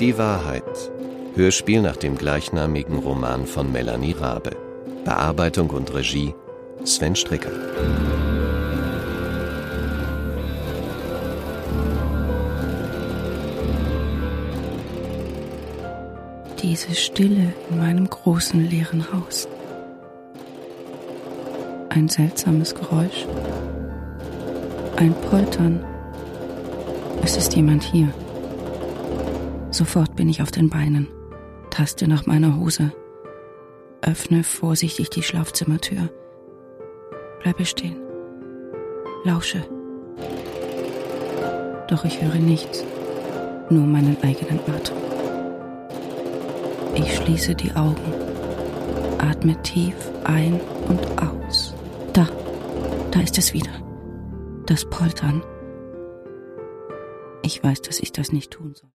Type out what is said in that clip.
Die Wahrheit. Hörspiel nach dem gleichnamigen Roman von Melanie Rabe. Bearbeitung und Regie Sven Stricker. Diese Stille in meinem großen leeren Haus. Ein seltsames Geräusch. Ein Poltern. Es ist jemand hier. Sofort bin ich auf den Beinen, taste nach meiner Hose, öffne vorsichtig die Schlafzimmertür, bleibe stehen, lausche. Doch ich höre nichts, nur meinen eigenen Atem. Ich schließe die Augen, atme tief ein und aus. Da ist es wieder, das Poltern. Ich weiß, dass ich das nicht tun soll.